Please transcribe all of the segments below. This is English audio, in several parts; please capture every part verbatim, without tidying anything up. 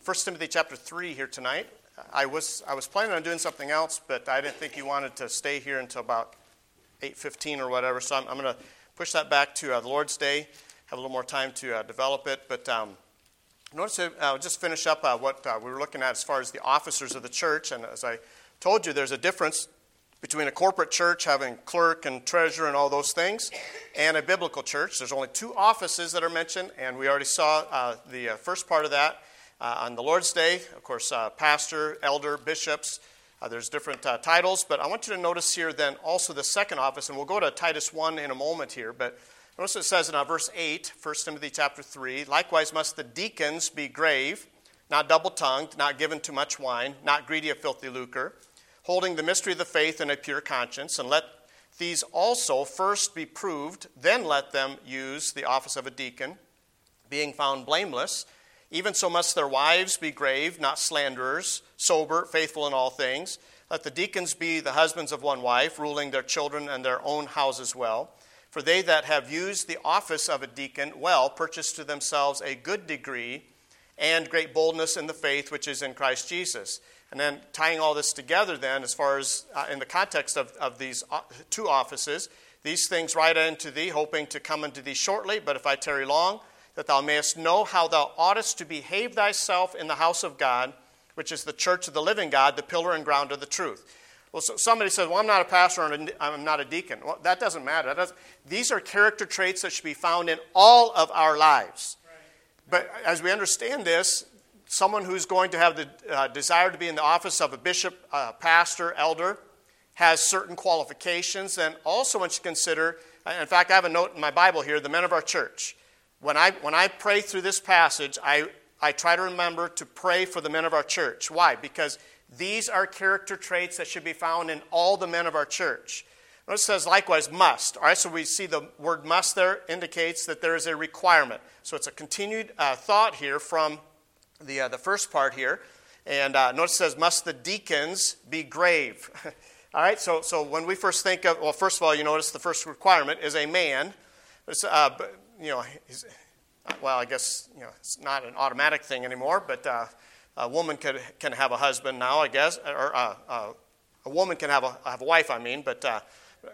First Timothy chapter three here tonight. I was I was planning on doing something else, but I didn't think you wanted to stay here until about eight fifteen or whatever, so I'm, I'm going to push that back to uh, the Lord's Day, have a little more time to uh, develop it. But um, notice uh, I'll just finish up uh, what uh, we were looking at as far as the officers of the church. And as I told you, there's a difference between a corporate church having clerk and treasurer and all those things and a biblical church. There's only two offices that are mentioned, and we already saw uh, the uh, first part of that uh, on the Lord's Day. Of course, uh, pastor, elder, bishops. Uh, there's different uh, titles, but I want you to notice here then also the second office, and we'll go to Titus one in a moment here, but notice it says in uh, verse eight, First Timothy chapter three, likewise must the deacons be grave, not double-tongued, not given to much wine, not greedy of filthy lucre, holding the mystery of the faith in a pure conscience, and let these also first be proved, then let them use the office of a deacon, being found blameless. Even so must their wives be grave, not slanderers, sober, faithful in all things. Let the deacons be the husbands of one wife, ruling their children and their own houses well. For they that have used the office of a deacon well purchase to themselves a good degree and great boldness in the faith which is in Christ Jesus. And then tying all this together then, as far as uh, in the context of, of these uh, two offices, these things write unto thee, hoping to come unto thee shortly, but if I tarry long, that thou mayest know how thou oughtest to behave thyself in the house of God, which is the church of the living God, the pillar and ground of the truth. Well, so somebody says, well, I'm not a pastor and I'm not a deacon. Well, that doesn't matter. That doesn't, these are character traits that should be found in all of our lives. Right. But as we understand this, someone who's going to have the uh, desire to be in the office of a bishop, uh, pastor, elder, has certain qualifications. And also once you consider, in fact, I have a note in my Bible here, the men of our church. When I when I pray through this passage, I, I try to remember to pray for the men of our church. Why? Because these are character traits that should be found in all the men of our church. Notice it says likewise must. All right, so we see the word must there indicates that there is a requirement. So it's a continued uh, thought here from the uh, the first part here. And uh, notice it says must the deacons be grave. All right, so so when we first think of, well, first of all, you notice the first requirement is a man. It's, uh, you know, he's, well, I guess you know it's not an automatic thing anymore, but uh, a woman could, can have a husband now, I guess, or uh, uh, a woman can have a have a wife. I mean, but uh,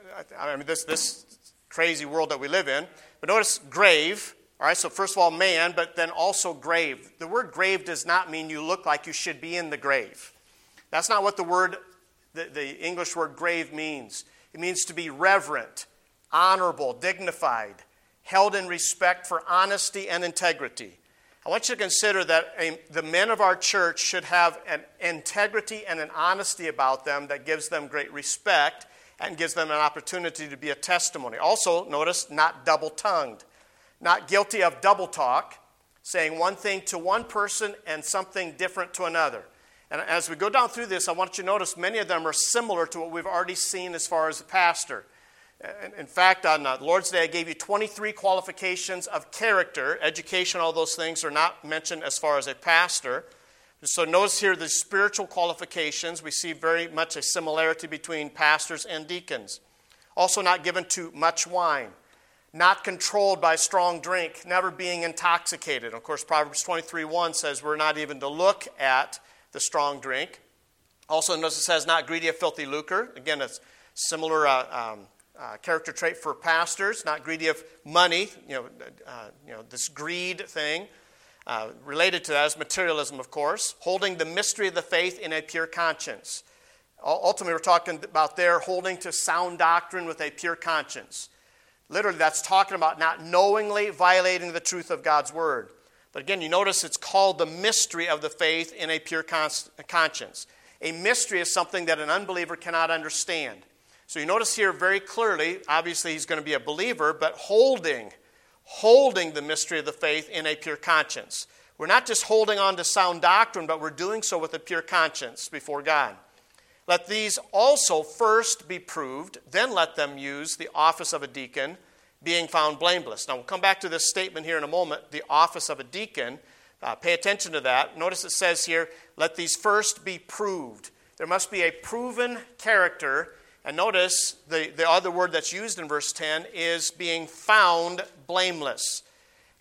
I mean this this crazy world that we live in. But notice grave. All right, so first of all, man, but then also grave. The word grave does not mean you look like you should be in the grave. That's not what the word, the, the English word grave means. It means to be reverent, honorable, dignified, held in respect for honesty and integrity. I want you to consider that a, the men of our church should have an integrity and an honesty about them that gives them great respect and gives them an opportunity to be a testimony. Also, notice, not double-tongued, not guilty of double talk, saying one thing to one person and something different to another. And as we go down through this, I want you to notice many of them are similar to what we've already seen as far as the pastor. In fact, on uh, Lord's Day, I gave you twenty-three qualifications of character. Education, all those things are not mentioned as far as a pastor. So notice here the spiritual qualifications. We see very much a similarity between pastors and deacons. Also not given to much wine. Not controlled by strong drink. Never being intoxicated. Of course, Proverbs twenty-three one says we're not even to look at the strong drink. Also notice it says not greedy of filthy lucre. Again, it's similar uh, um, Uh, character trait for pastors, not greedy of money, you know, uh, you know this greed thing. Uh, related to that is materialism, of course. Holding the mystery of the faith in a pure conscience. Ultimately, we're talking about there holding to sound doctrine with a pure conscience. Literally, that's talking about not knowingly violating the truth of God's word. But again, you notice it's called the mystery of the faith in a pure cons- conscience. A mystery is something that an unbeliever cannot understand. So you notice here very clearly, obviously he's going to be a believer, but holding, holding the mystery of the faith in a pure conscience. We're not just holding on to sound doctrine, but we're doing so with a pure conscience before God. Let these also first be proved, then let them use the office of a deacon, being found blameless. Now we'll come back to this statement here in a moment, the office of a deacon. Uh, pay attention to that. Notice it says here, let these first be proved. There must be a proven character. And notice the, the other word that's used in verse ten is being found blameless.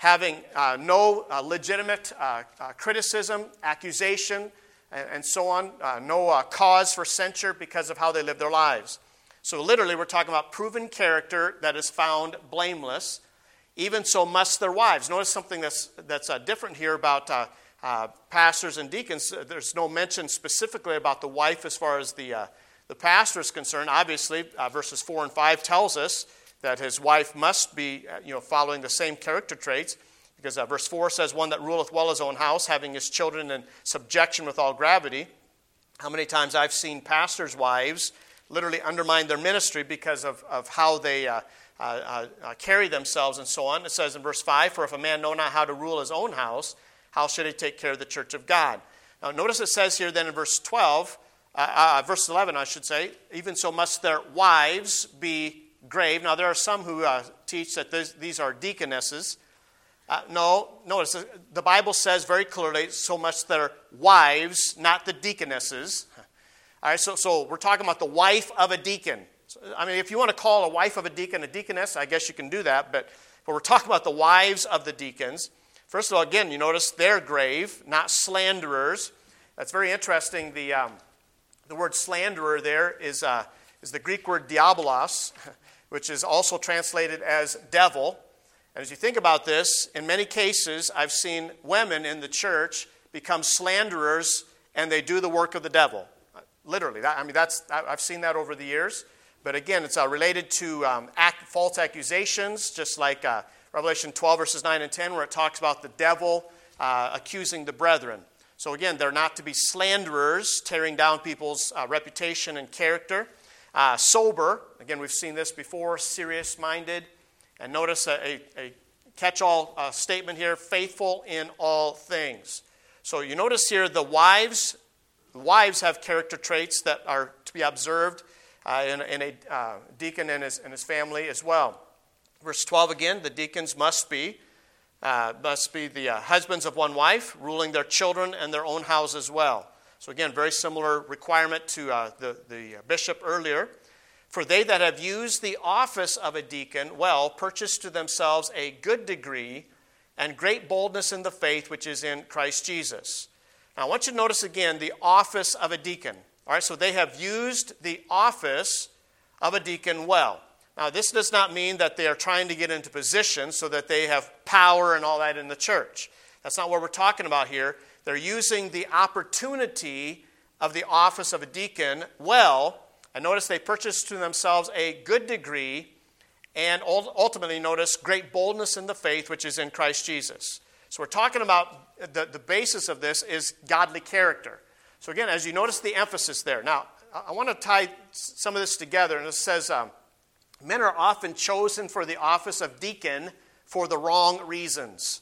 having uh, no uh, legitimate uh, uh, criticism, accusation, and, and so on, uh, no uh, cause for censure because of how they live their lives. So literally, we're talking about proven character that is found blameless. Even so must their wives. Notice something that's, that's uh, different here about uh, uh, pastors and deacons. There's no mention specifically about the wife as far as the, uh, the pastor is concerned. Obviously, uh, verses four and five tells us that his wife must be uh, you know, following the same character traits. Because uh, verse four says, one that ruleth well his own house, having his children in subjection with all gravity. How many times I've seen pastors' wives literally undermine their ministry because of, of how they uh, uh, uh, uh, carry themselves and so on. It says in verse five, for if a man know not how to rule his own house, how should he take care of the church of God? Now notice it says here then in verse twelve, uh, uh, verse eleven I should say, even so must their wives be grave. Now there are some who uh, teach that this, these are deaconesses. Uh, no, notice the Bible says very clearly, so must their wives, not the deaconesses. All right, so, so we're talking about the wife of a deacon. So, I mean, if you want to call a wife of a deacon a deaconess, I guess you can do that, but, but we're talking about the wives of the deacons. First of all, again, you notice they're grave, not slanderers. That's very interesting. The, um, the word slanderer there is, uh, is the Greek word diabolos, which is also translated as devil. And as you think about this, in many cases, I've seen women in the church become slanderers, and they do the work of the devil. Literally. That, I mean, that's I've seen that over the years. But again, it's uh, related to um, act, false accusations, just like uh, Revelation twelve, verses nine and ten, where it talks about the devil uh, accusing the brethren. So again, they're not to be slanderers, tearing down people's uh, reputation and character. Uh, sober. Again, we've seen this before. Serious-minded. And notice a, a, a catch-all uh, statement here, faithful in all things. So you notice here the wives, the wives have character traits that are to be observed uh, in, in a uh, deacon and his, and his family as well. Verse twelve again, the deacons must be, uh, must be the uh, husbands of one wife, ruling their children and their own house as well. So again, very similar requirement to uh, the, the bishop earlier. For they that have used the office of a deacon well purchase to themselves a good degree and great boldness in the faith which is in Christ Jesus. Now I want you to notice again the office of a deacon. All right, so they have used the office of a deacon well. Now this does not mean that they are trying to get into position so that they have power and all that in the church. That's not what we're talking about here. They're using the opportunity of the office of a deacon well. And notice they purchased to themselves a good degree and ultimately, notice, great boldness in the faith which is in Christ Jesus. So we're talking about the, the basis of this is godly character. So again, as you notice the emphasis there. Now, I want to tie some of this together. And it says, um, men are often chosen for the office of deacon for the wrong reasons.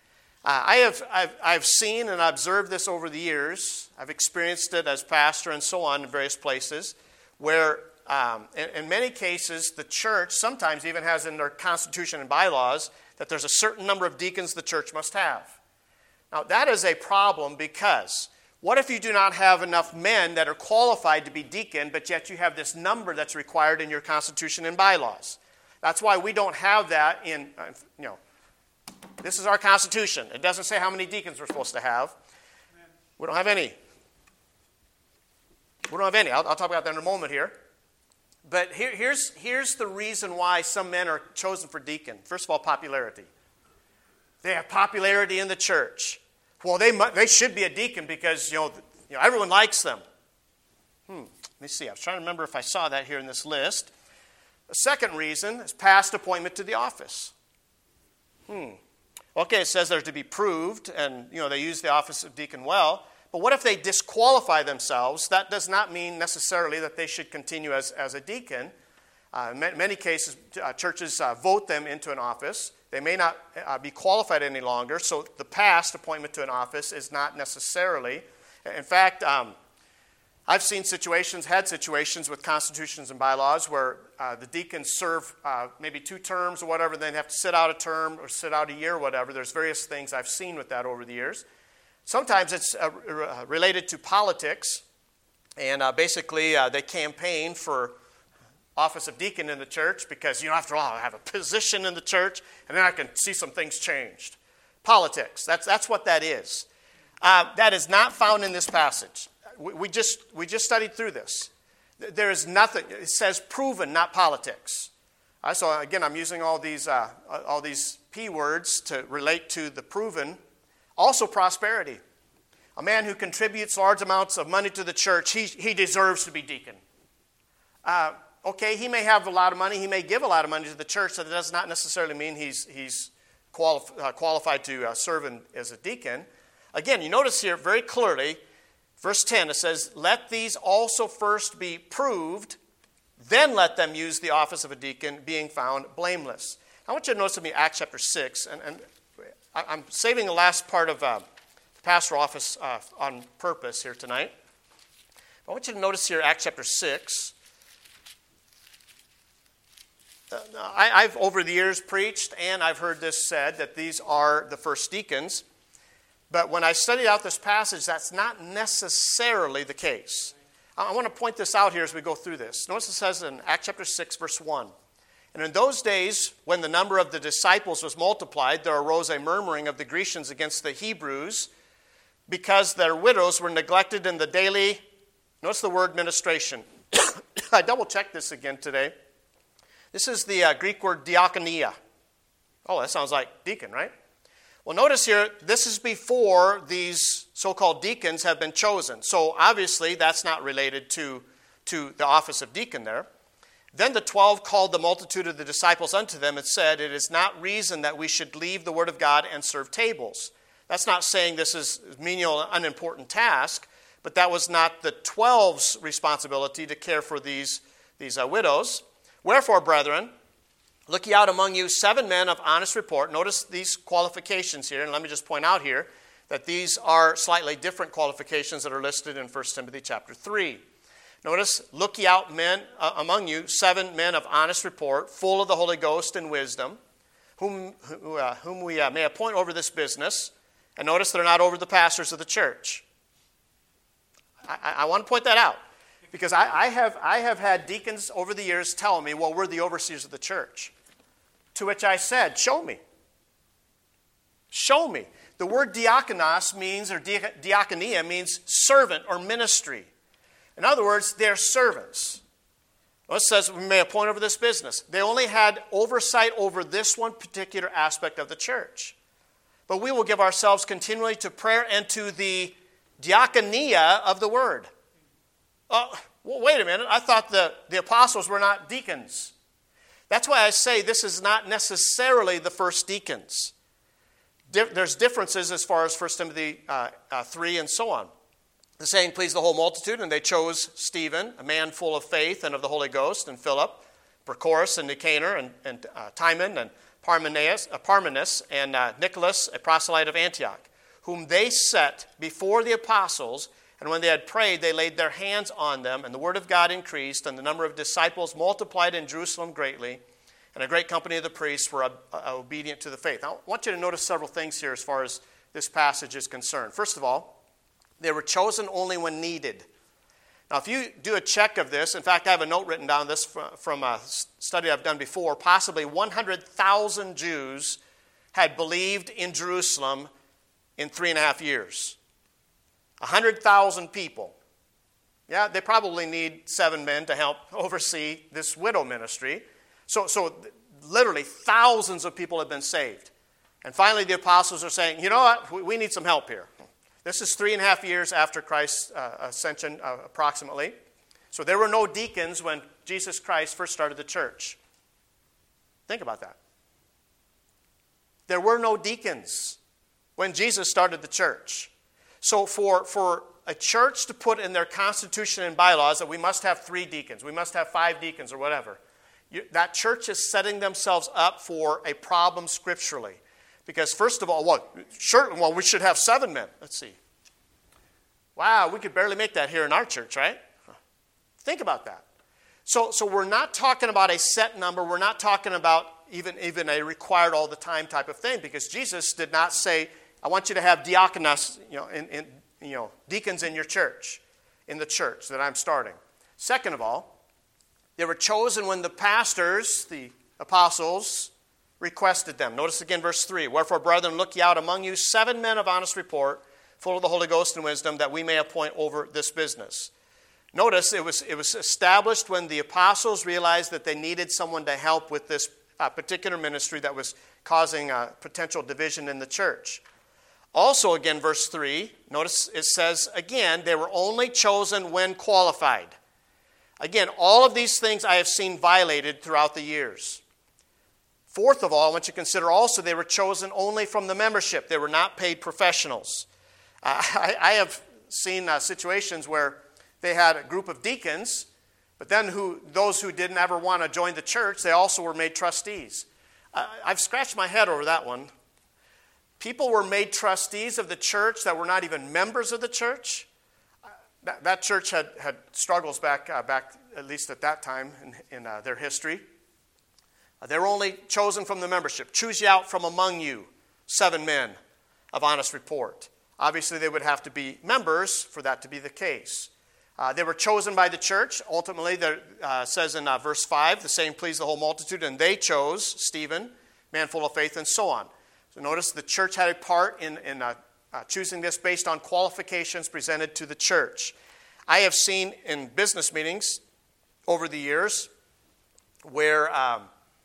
Uh, I have I've, I've seen and observed this over the years. I've experienced it as pastor and so on in various places, where um, in, in many cases the church sometimes even has in their constitution and bylaws that there's a certain number of deacons the church must have. Now that is a problem because what if you do not have enough men that are qualified to be deacon, but yet you have this number that's required in your constitution and bylaws? That's why we don't have that in, you know, this is our constitution. It doesn't say how many deacons we're supposed to have. We don't have any. We don't have any. I'll, I'll talk about that in a moment here. But here, here's, here's the reason why some men are chosen for deacon. First of all, popularity. They have popularity in the church. Well, they they should be a deacon because, you know, you know everyone likes them. Hmm. Let me see. I was trying to remember if I saw that here in this list. The second reason is past appointment to the office. Hmm. Okay, it says they're to be proved, and, you know, they use the office of deacon well. But what if they disqualify themselves? That does not mean necessarily that they should continue as, as a deacon. Uh, in many cases, uh, churches uh, vote them into an office. They may not uh, be qualified any longer, so the past appointment to an office is not necessarily. In fact, um, I've seen situations, had situations with constitutions and bylaws where uh, the deacons serve uh, maybe two terms or whatever, then they have to sit out a term or sit out a year or whatever. There's various things I've seen with that over the years. Sometimes it's uh, r- related to politics, and uh, basically uh, they campaign for office of deacon in the church because, you know, after all, I have a position in the church, and then I can see some things changed. Politics, that's, that's what that is. Uh, that is not found in this passage. We, we, just, we just studied through this. There is nothing, it says proven, not politics. Uh, so again, I'm using all these, uh, all these P words to relate to the proven. Also prosperity. A man who contributes large amounts of money to the church, he, he deserves to be deacon. Uh, okay, he may have a lot of money, he may give a lot of money to the church, so that does not necessarily mean he's, he's qualif- uh, qualified to uh, serve in, as a deacon. Again, you notice here very clearly, verse ten, it says, let these also first be proved, then let them use the office of a deacon, being found blameless. I want you to notice with me Acts chapter six, and, and I'm saving the last part of uh, the pastoral office uh, on purpose here tonight. I want you to notice here Acts chapter six. Uh, I, I've over the years preached, and I've heard this said, that these are the first deacons. But when I studied out this passage, that's not necessarily the case. I want to point this out here as we go through this. Notice it says in Acts chapter six, verse one, and in those days, when the number of the disciples was multiplied, there arose a murmuring of the Grecians against the Hebrews, because their widows were neglected in the daily, notice the word ministration. I double-checked this again today. This is the uh, Greek word diakonia. Oh, that sounds like deacon, right? Well, notice here, this is before these so-called deacons have been chosen. So obviously, that's not related to, to the office of deacon there. Then the twelve called the multitude of the disciples unto them and said, it is not reason that we should leave the word of God and serve tables. That's not saying this is a menial, unimportant task, but that was not the twelve's responsibility to care for these, these uh, widows. Wherefore, brethren, look ye out among you seven men of honest report. Notice these qualifications here, and let me just point out here that these are slightly different qualifications that are listed in First Timothy chapter three. Notice, look ye out men uh, among you, seven men of honest report, full of the Holy Ghost and wisdom, whom, who, uh, whom we uh, may appoint over this business. And notice they're not over the pastors of the church. I, I, I want to point that out. Because I, I, have, I have had deacons over the years tell me, well, we're the overseers of the church. To which I said, show me. Show me. The word diakonos means, or diakonia means servant or ministry. In other words, they're servants. Well, it says we may appoint over this business. They only had oversight over this one particular aspect of the church. But we will give ourselves continually to prayer and to the diakonia of the word. Oh, well, wait a minute. I thought the, the apostles were not deacons. That's why I say this is not necessarily the first deacons. Di- there's differences as far as First Timothy uh, uh, three and so on. The saying pleased the whole multitude, and they chose Stephen, a man full of faith and of the Holy Ghost, and Philip, Prochorus, and Nicanor, and, and uh, Timon, and Parmenas, uh, Parmenas and uh, Nicholas, a proselyte of Antioch, whom they set before the apostles. And when they had prayed, they laid their hands on them, and the word of God increased, and the number of disciples multiplied in Jerusalem greatly, and a great company of the priests were ob- uh, obedient to the faith. Now, I want you to notice several things here as far as this passage is concerned. First of all, they were chosen only when needed. Now, if you do a check of this, in fact, I have a note written down this from, from a study I've done before, possibly one hundred thousand Jews had believed in Jerusalem in three and a half years. one hundred thousand people. Yeah, they probably need seven men to help oversee this widow ministry. So, so literally thousands of people have been saved. And finally the apostles are saying, you know what, we, we need some help here. This is three and a half years after Christ's uh, ascension, uh, approximately. So there were no deacons when Jesus Christ first started the church. Think about that. There were no deacons when Jesus started the church. So for, for a church to put in their constitution and bylaws that we must have three deacons, we must have five deacons or whatever, you, that church is setting themselves up for a problem scripturally. Because first of all, well, sure, well, we should have seven men. Let's see. Wow, we could barely make that here in our church, right? Think about that. So, so we're not talking about a set number. We're not talking about even, even a required all the time type of thing, because Jesus did not say, I want you to have diakonos, you know, in, in, you know, deacons in your church, in the church that I'm starting. Second of all, They were chosen when the pastors, the apostles, requested them. Notice again verse three. Wherefore, brethren, look ye out among you seven men of honest report, full of the Holy Ghost and wisdom, that we may appoint over this business. Notice it was, it was established when the apostles realized that they needed someone to help with this uh, particular ministry that was causing a potential division in the church. Also, again, verse three, notice it says, again, they were only chosen when qualified. Again, all of these things I have seen violated throughout the years. Fourth of all, I want you to consider also they were chosen only from the membership. They were not paid professionals. Uh, I, I have seen uh, situations where they had a group of deacons, but then who those who didn't ever want to join the church, they also were made trustees. Uh, I've scratched my head over that one. People were made trustees of the church that were not even members of the church. Uh, that, that church had, had struggles back, uh, back at least at that time in, in uh, their history. Uh, they were only chosen from the membership. Choose ye out from among you seven men of honest report. Obviously, they would have to be members for that to be the case. Uh, they were chosen by the church. Ultimately, it uh, says in uh, verse five, the saying pleased the whole multitude, and they chose Stephen, man full of faith, and so on. So notice the church had a part in, in uh, uh, choosing this based on qualifications presented to the church. I have seen in business meetings over the years where um,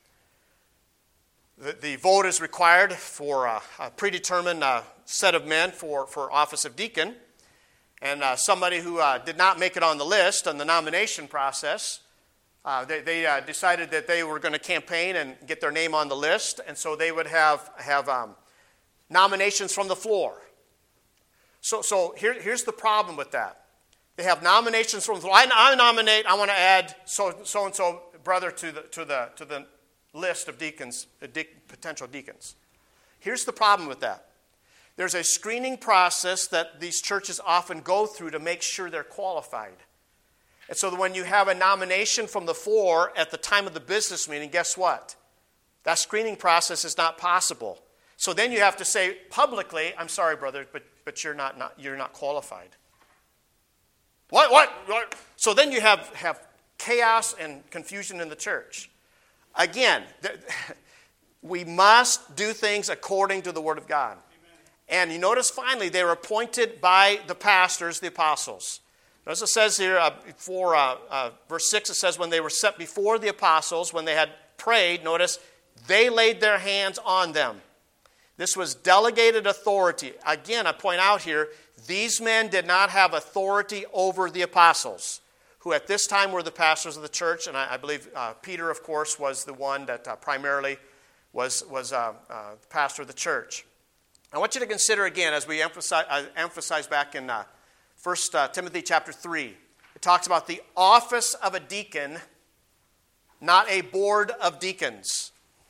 the, the vote is required for a, a predetermined uh, set of men for, for office of deacon. And uh, somebody who uh, did not make it on the list on the nomination process, uh, they, they uh, decided that they were going to campaign and get their name on the list. And so they would have, have um, nominations from the floor. So, so here, here's the problem with that. They have nominations from the floor. I, I nominate, I want to add so, so-and-so brother to the, to, the, to the list of deacons, uh, de- potential deacons. Here's the problem with that. There's a screening process that these churches often go through to make sure they're qualified. And so when you have a nomination from the floor at the time of the business meeting, guess what? That screening process is not possible. So then you have to say publicly, I'm sorry, brother, but, but you're not, not, you're not qualified. What, what? What? So then you have, have chaos and confusion in the church. Again, th- we must do things according to the Word of God. And you notice finally they were appointed by the pastors, the apostles. As it says here, uh, for uh, uh, verse six, it says when they were set before the apostles, when they had prayed, notice, they laid their hands on them. This was delegated authority. Again, I point out here, these men did not have authority over the apostles, who at this time were the pastors of the church. And I, I believe uh, Peter, of course, was the one that uh, primarily was, was uh, uh, the pastor of the church. I want you to consider again, as we emphasize, uh, emphasize back in uh, First uh, Timothy chapter three, it talks about the office of a deacon, not a board of deacons.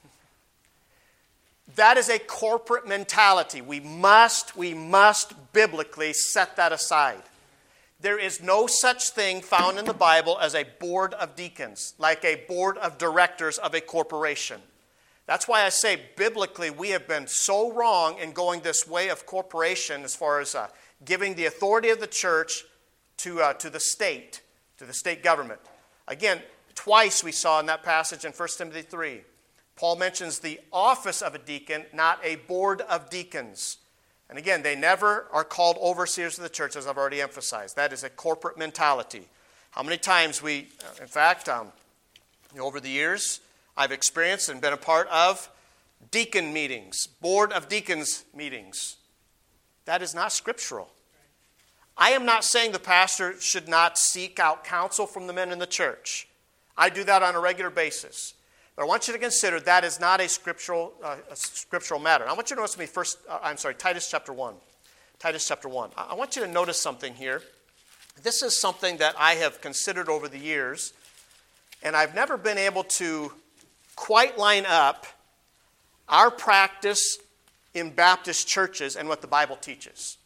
That is a corporate mentality. We must, we must biblically set that aside. There is no such thing found in the Bible as a board of deacons, like a board of directors of a corporation. That's why I say biblically we have been so wrong in going this way of corporation as far as uh, giving the authority of the church to, uh, to the state, to the state government. Again, twice we saw in that passage in First Timothy three. Paul mentions the office of a deacon, not a board of deacons. And again, they never are called overseers of the church, as I've already emphasized. That is a corporate mentality. How many times we, in fact, um, over the years, I've experienced and been a part of deacon meetings, board of deacons meetings. That is not scriptural. I am not saying the pastor should not seek out counsel from the men in the church. I do that on a regular basis. But I want you to consider that is not a scriptural uh, a scriptural matter. I want you to notice me first, uh, I'm sorry, Titus chapter one. Titus chapter one. I want you to notice something here. This is something that I have considered over the years, and I've never been able to quite line up our practice in Baptist churches and what the Bible teaches.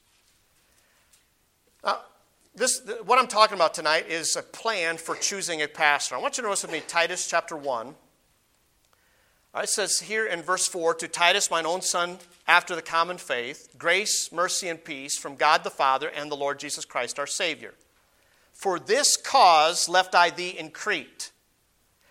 Now, this, what I'm talking about tonight is a plan for choosing a pastor. I want you to notice with me Titus chapter one. All right, it says here in verse four, to Titus, mine own son, after the common faith, grace, mercy, and peace from God the Father and the Lord Jesus Christ our Savior. For this cause left I thee in Crete.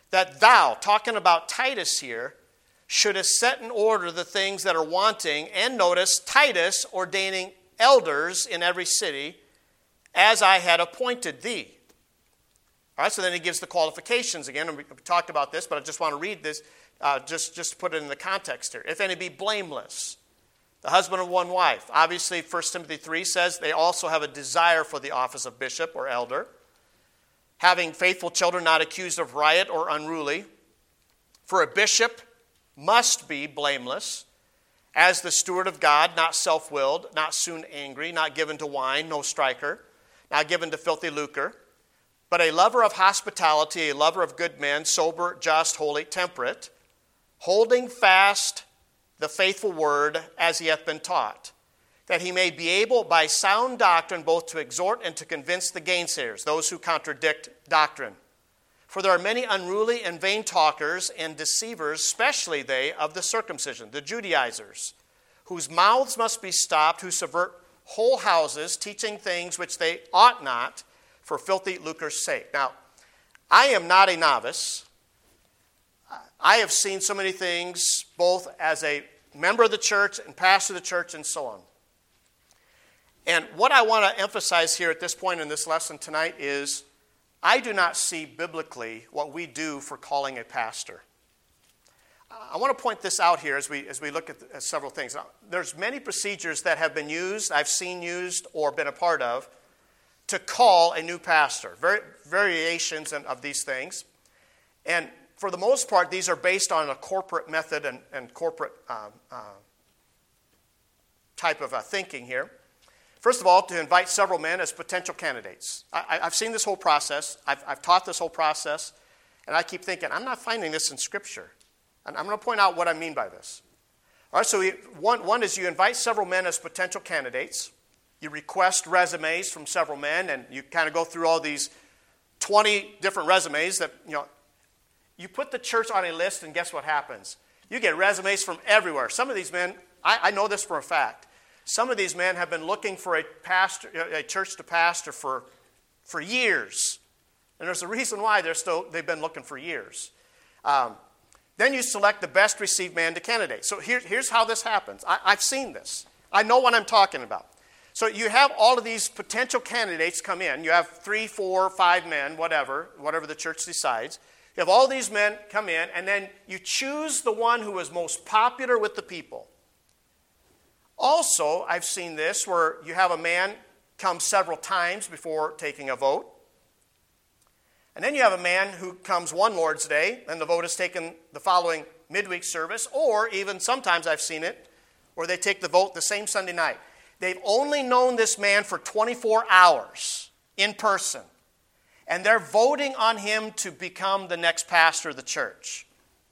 that thou, talking about Titus here, shouldest set in order the things that are wanting, and notice Titus ordaining elders in every city, as I had appointed thee. All right, so then he gives the qualifications again, and we talked about this, but I just want to read this, uh, just, just to put it in the context here. If any be blameless, the husband of one wife. Obviously, First Timothy three says they also have a desire for the office of bishop or elder. Having faithful children not accused of riot or unruly. For a bishop must be blameless, as the steward of God, not self-willed, not soon angry, not given to wine, no striker, not given to filthy lucre, but a lover of hospitality, a lover of good men, sober, just, holy, temperate, holding fast the faithful word as he hath been taught, that he may be able by sound doctrine both to exhort and to convince the gainsayers, those who contradict doctrine. For there are many unruly and vain talkers and deceivers, especially they of the circumcision, the Judaizers, whose mouths must be stopped, who subvert whole houses, teaching things which they ought not, for filthy lucre's sake. Now, I am not a novice. I have seen so many things, both as a member of the church and pastor of the church and so on. And what I want to emphasize here at this point in this lesson tonight is I do not see biblically what we do for calling a pastor. I want to point this out here as we as we look at, the, at several things. Now, there's many procedures that have been used, I've seen used or been a part of, to call a new pastor. Vari- variations of these things. And for the most part, these are based on a corporate method and, and corporate uh, uh, type of uh, thinking here. First of all, to invite several men as potential candidates. I, I've seen this whole process. I've, I've taught this whole process. And I keep thinking, I'm not finding this in Scripture. And I'm going to point out what I mean by this. All right, so we, one, one is you invite several men as potential candidates. You request resumes from several men, and you kind of go through all these twenty different resumes that, you know, you put the church on a list, and guess what happens? You get resumes from everywhere. Some of these men, I, I know this for a fact, some of these men have been looking for a pastor, a church to pastor for, for years. And there's a reason why they're still, they've been looking for years. Um, then you select the best received man to candidate. So here, here's how this happens. I, I've seen this. I know what I'm talking about. So you have all of these potential candidates come in. You have three, four, five men, whatever, whatever the church decides. You have all these men come in, and then you choose the one who is most popular with the people. Also, I've seen this where you have a man come several times before taking a vote. And then you have a man who comes one Lord's Day, and the vote is taken the following midweek service, or even sometimes I've seen it where they take the vote the same Sunday night. They've only known this man for twenty-four hours in person, and they're voting on him to become the next pastor of the church.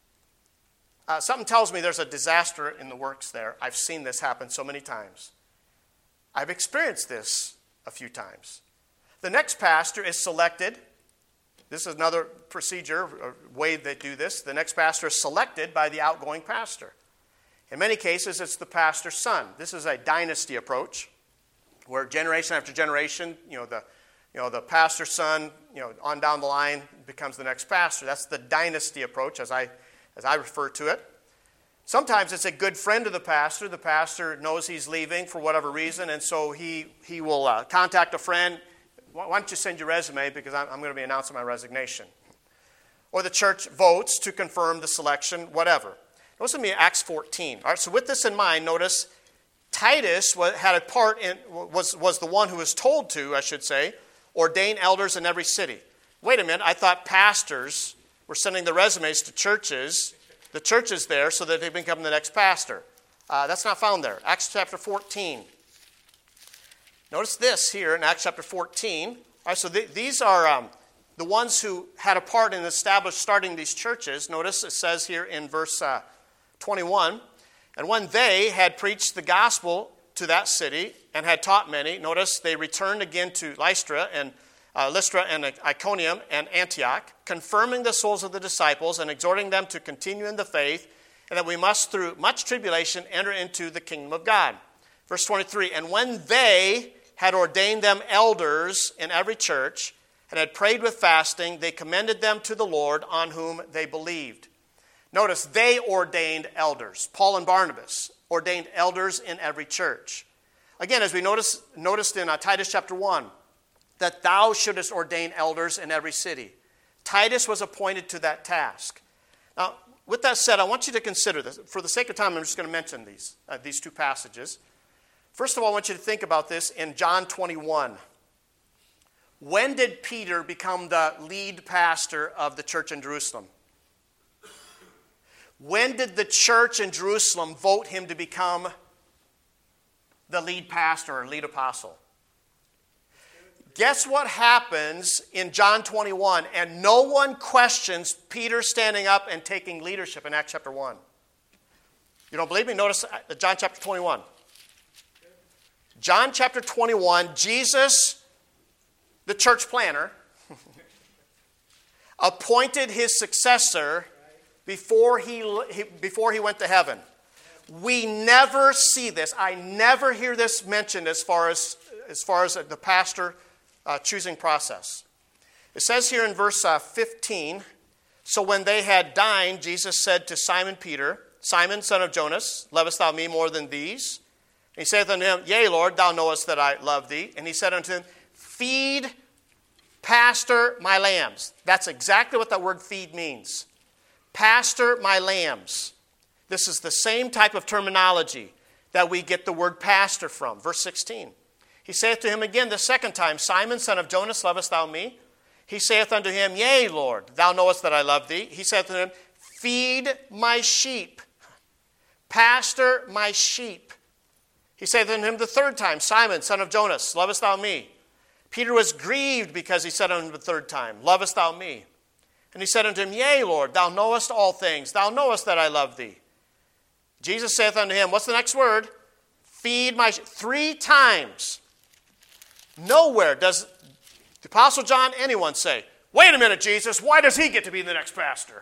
Uh, something tells me there's a disaster in the works there. I've seen this happen so many times. I've experienced this a few times. The next pastor is selected. This is another procedure, a way they do this. The next pastor is selected by the outgoing pastor. In many cases, it's the pastor's son. This is a dynasty approach, where generation after generation, you know, the you know the pastor's son, you know, on down the line becomes the next pastor. That's the dynasty approach, as I as I refer to it. Sometimes it's a good friend of the pastor. The pastor knows he's leaving for whatever reason, and so he he will uh, contact a friend. Why don't you send your resume, because I'm, I'm going to be announcing my resignation. Or the church votes to confirm the selection, whatever. Notice with me Acts fourteen. All right, so with this in mind, notice Titus had a part in, was, was the one who was told to, I should say, ordain elders in every city. Wait a minute, I thought pastors were sending the resumes to churches, the churches there, so that they become the next pastor. Uh, that's not found there. Acts chapter fourteen. Notice this here in Acts chapter fourteen. All right, so th- these are um, the ones who had a part in establishing, starting these churches. Notice it says here in verse uh, twenty-one, and when they had preached the gospel to that city and had taught many, notice they returned again to Lystra and uh, Lystra and Iconium and Antioch, confirming the souls of the disciples and exhorting them to continue in the faith, and that we must through much tribulation enter into the kingdom of God. Verse twenty-three, and when they had ordained them elders in every church, and had prayed with fasting, they commended them to the Lord on whom they believed. Notice, they ordained elders. Paul and Barnabas ordained elders in every church. Again, as we notice, noticed in uh, Titus chapter one, that thou shouldest ordain elders in every city. Titus was appointed to that task. Now, with that said, I want you to consider this. For the sake of time, I'm just going to mention these, uh, these two passages. First of all, I want you to think about this in John twenty-one. When did Peter become the lead pastor of the church in Jerusalem? When did the church in Jerusalem vote him to become the lead pastor or lead apostle? Guess what happens in John twenty-one? And no one questions Peter standing up and taking leadership in Acts chapter one. You don't believe me? Notice John chapter twenty-one. John chapter twenty-one, Jesus, the church planner, appointed his successor before he, before he went to heaven. We never see this. I never hear this mentioned as far as, as, far as the pastor uh, choosing process. It says here in verse uh, fifteen, so when they had dined, Jesus said to Simon Peter, Simon, son of Jonas, lovest thou me more than these? And he saith unto him, Yea, Lord, thou knowest that I love thee. And he said unto him, Feed, pastor my lambs. That's exactly what that word feed means. Pastor my lambs. This is the same type of terminology that we get the word pastor from. Verse sixteen. He saith to him again the second time, Simon, son of Jonas, lovest thou me? He saith unto him, Yea, Lord, thou knowest that I love thee. He saith to him, Feed my sheep. Pastor my sheep. He saith unto him the third time, Simon, son of Jonas, lovest thou me? Peter was grieved because he said unto him the third time, Lovest thou me? And he said unto him, Yea, Lord, thou knowest all things. Thou knowest that I love thee. Jesus saith unto him, what's the next word? Feed my sheep. Three times. Nowhere does the Apostle John, anyone say, Wait a minute, Jesus, why does he get to be the next pastor?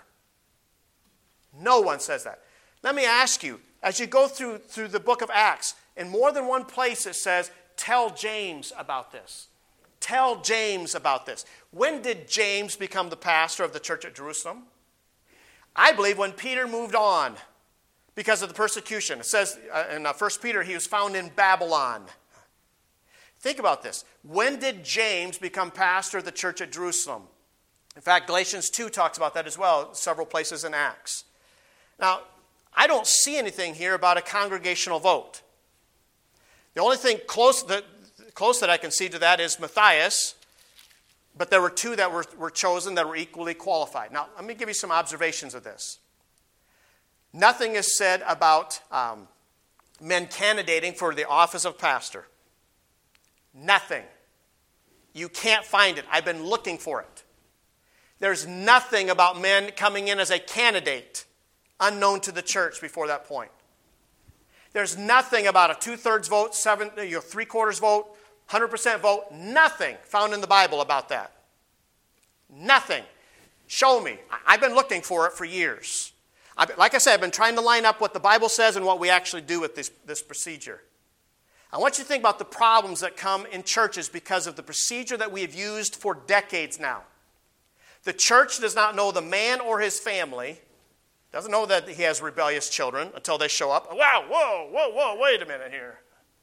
No one says that. Let me ask you, as you go through, through the book of Acts, in more than one place it says, Tell James about this. Tell James about this. When did James become the pastor of the church at Jerusalem? I believe when Peter moved on because of the persecution. It says uh, in uh, First Peter, he was found in Babylon. Think about this. When did James become pastor of the church at Jerusalem? In fact, Galatians two talks about that as well, several places in Acts. Now, I don't see anything here about a congregational vote. The only thing close that, close that I can see to that is Matthias, but there were two that were, were chosen that were equally qualified. Now, let me give you some observations of this. Nothing is said about um, men candidating for the office of pastor. Nothing. You can't find it. I've been looking for it. There's nothing about men coming in as a candidate unknown to the church before that point. There's nothing about a two-thirds vote, seven, you know, three-quarters vote, one hundred percent vote. Nothing found in the Bible about that. Nothing. Show me. I've been looking for it for years. I've, like I said, I've been trying to line up what the Bible says and what we actually do with this, this procedure. I want you to think about the problems that come in churches because of the procedure that we have used for decades now. The church does not know the man or his family, doesn't know that he has rebellious children until they show up. Wow, whoa, whoa, whoa, wait a minute here.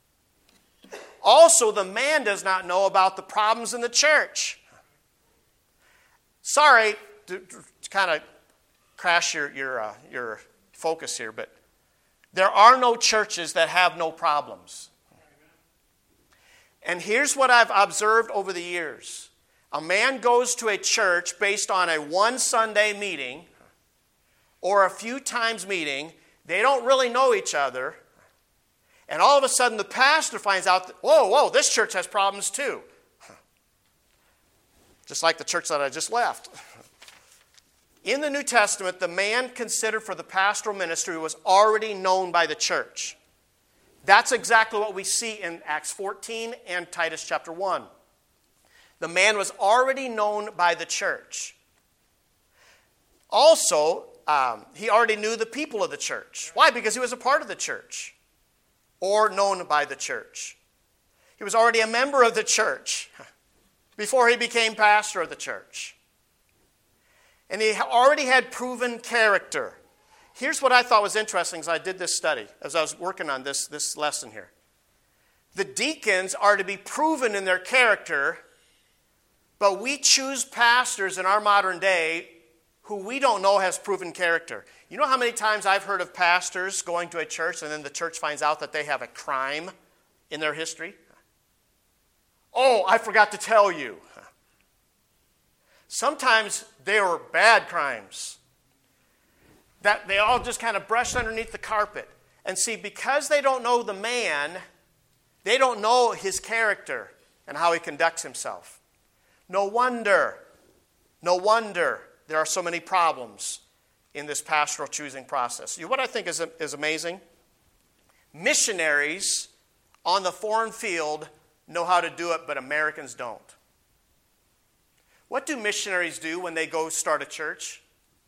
Also, the man does not know about the problems in the church. Sorry to, to kind of crash your, your, uh, your focus here, but there are no churches that have no problems. And here's what I've observed over the years. A man goes to a church based on a one Sunday meeting or a few times meeting. They don't really know each other. And all of a sudden the pastor finds out, that, whoa, whoa, this church has problems too. Just like the church that I just left. In the New Testament, the man considered for the pastoral ministry was already known by the church. That's exactly what we see in Acts fourteen and Titus chapter one. The man was already known by the church. Also, um, he already knew the people of the church. Why? Because he was a part of the church or known by the church. He was already a member of the church before he became pastor of the church. And he already had proven character. Here's what I thought was interesting as I did this study, as I was working on this, this lesson here. The deacons are to be proven in their character, but we choose pastors in our modern day who we don't know has proven character. You know how many times I've heard of pastors going to a church and then the church finds out that they have a crime in their history? Oh, I forgot to tell you. Sometimes they were bad crimes that they all just kind of brushed underneath the carpet. And see, because they don't know the man, they don't know his character and how he conducts himself. No wonder, no wonder there are so many problems in this pastoral choosing process. You know, what I think is, is amazing? Missionaries on the foreign field know how to do it, but Americans don't. What do missionaries do when they go start a church?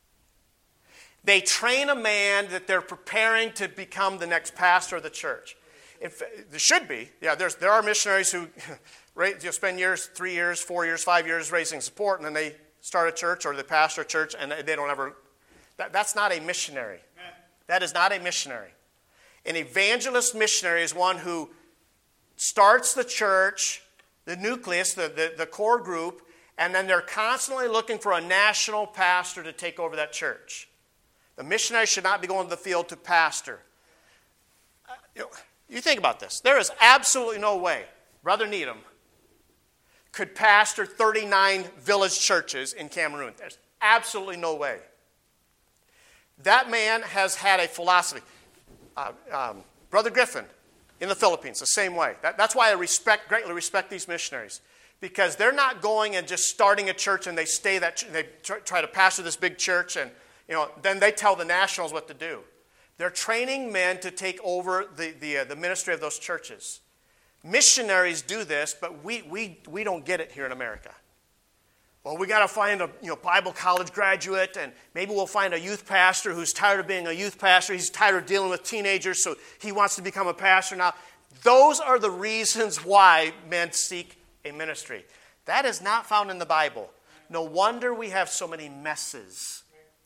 They train a man that they're preparing to become the next pastor of the church. If, there should be. Yeah, there's, there are missionaries who you know, spend years, three years, four years, five years raising support, and then they start a church or they pastor a church, and they don't ever... That, that's not a missionary. That is not a missionary. An evangelist missionary is one who starts the church, the nucleus, the, the, the core group, and then they're constantly looking for a national pastor to take over that church. The missionary should not be going to the field to pastor. Uh, you know, you think about this. There is absolutely no way Brother Needham could pastor thirty-nine village churches in Cameroon. There's absolutely no way. That man has had a philosophy. Uh, um, Brother Griffin in the Philippines, the same way. That, that's why I respect, greatly respect these missionaries. Because they're not going and just starting a church and they stay that ch- they try, try to pastor this big church and you know then they tell the nationals what to do. They're training men to take over the the, uh, the ministry of those churches. Missionaries do this, but we we we don't get it here in America. Well, we got to find a you know Bible college graduate, and maybe we'll find a youth pastor who's tired of being a youth pastor. He's tired of dealing with teenagers, so he wants to become a pastor now. Those are the reasons why men seek a ministry. That is not found in the Bible. No wonder we have so many messes.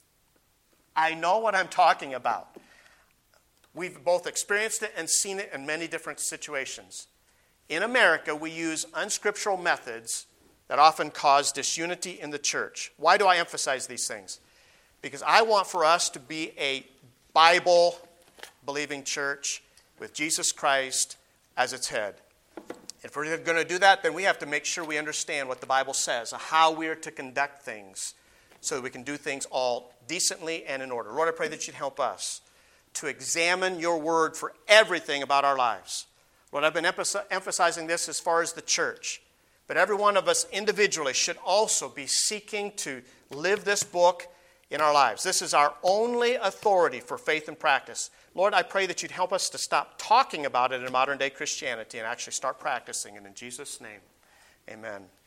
I know what I'm talking about. We've both experienced it and seen it in many different situations. In America, we use unscriptural methods that often cause disunity in the church. Why do I emphasize these things? Because I want for us to be a Bible-believing church with Jesus Christ as its head. If we're going to do that, then we have to make sure we understand what the Bible says, how we are to conduct things, so that we can do things all decently and in order. Lord, I pray that you'd help us to examine your word for everything about our lives. Lord, I've been emphasizing this as far as the church, but every one of us individually should also be seeking to live this book in our lives. This is our only authority for faith and practice. Lord, I pray that you'd help us to stop talking about it in modern day Christianity and actually start practicing it in Jesus' name. Amen.